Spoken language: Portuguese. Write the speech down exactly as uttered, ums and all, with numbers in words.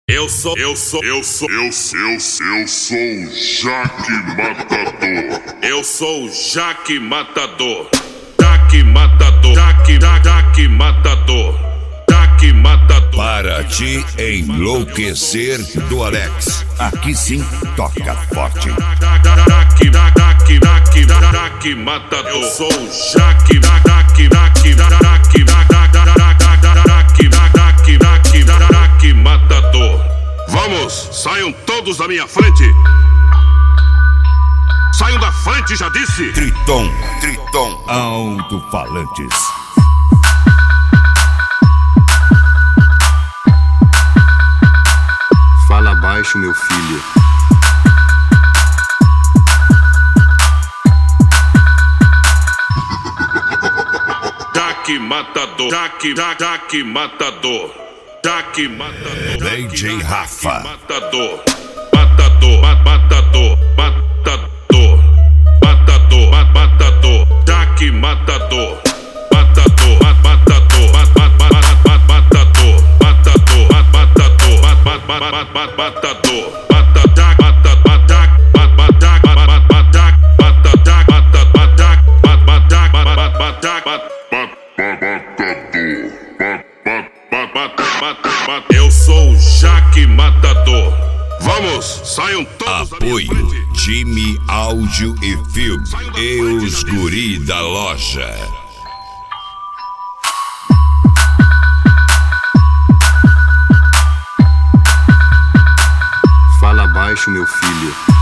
Eu sou, eu sou, eu sou, eu sou, eu sou, eu sou o Jaque Matador. Eu sou o Jaque Matador. Jaque Matador. Jaque, Jaque Matador. Jaque Matador. Para te enlouquecer do Alex. Aqui sim toca forte. Jaque, Jaque, Jaque, Jaque Matador. Eu sou o Jaque, Jaque, Jaque, Jaque, Jaque, Jaque, Jaque Matador. Vamos, saiam todos da minha frente. Saiam da frente, já disse. Triton, Triton, alto-falantes. Fala baixo, meu filho. Jaque Matador, Jaque, Jaque Matador, Jaque Matador, D J Rafa. Matador, Matador, Matador, Matador, Matador, Matador, Jaque Matador, Matador, Matador, Matador, Matador, Matador, Matador. Eu sou o Jaque Matador. Vamos, saiam todos. Apoio, time áudio e filme e os guri da loja. Fala baixo, meu filho.